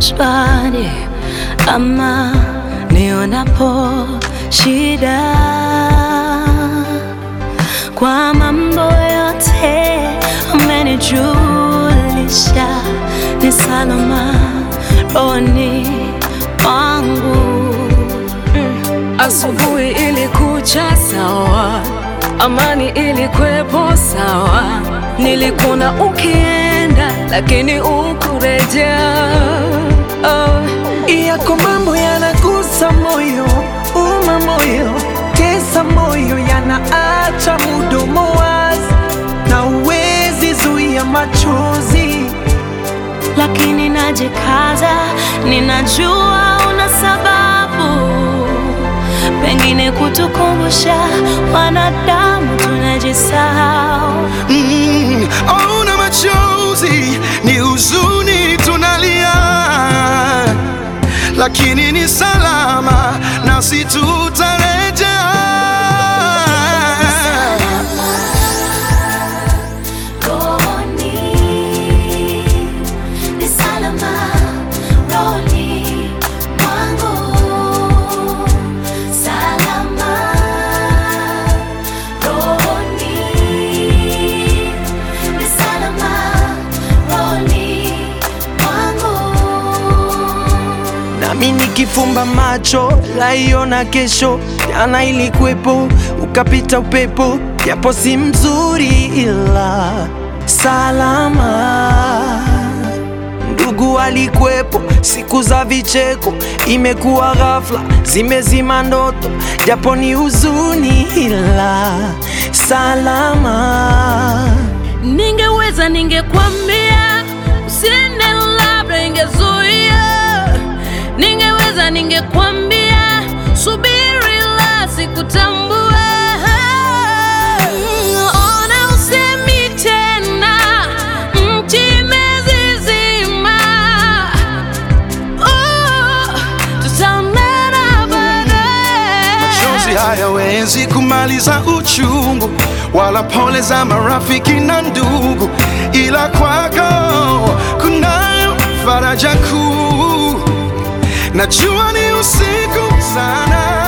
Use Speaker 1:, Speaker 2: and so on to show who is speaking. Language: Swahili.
Speaker 1: shwari ama nionapo shida. Kwa mambo yote umenijulisha, ni salama rohoni mwangu.
Speaker 2: Asubuhi ilikucha sawa, amani ilikwepo sawa, nilikuna ukienda lakini ukurejea.
Speaker 3: Yako mambo yanagusa moyo, uma moyo, tesa moyo, yanaacha mdomo wazi na uwezi zuia machozi.
Speaker 1: Lakini najikaza, ninajua una sababu, pengine kutukumbusha wanadamu tunajisahau.
Speaker 4: Ona machozi ni huzuni tunalia, lakini ni salama nasi tutarejea.
Speaker 3: Nami nikifumba macho laiona kesho, jana ilikwepo ukapita upepo, japo si mzuri ila salama. Ndugu alikwepo siku za vicheko, imekuwa ghafla zimezima ndoto, japo ni huzuni ila salama.
Speaker 2: Ningeweza ningekwambia usiende, labda ingezuia. Ningeweza ningekwambia subiri, la sikutambua. Ona usemi tena, mti imezizima. Tutaonana baadaye.
Speaker 4: Machozi hayawezi kumaliza uchungu, wala pole za marafiki na ndugu, ila kwako kunayo faraja kuu. Najua ni usiku sana,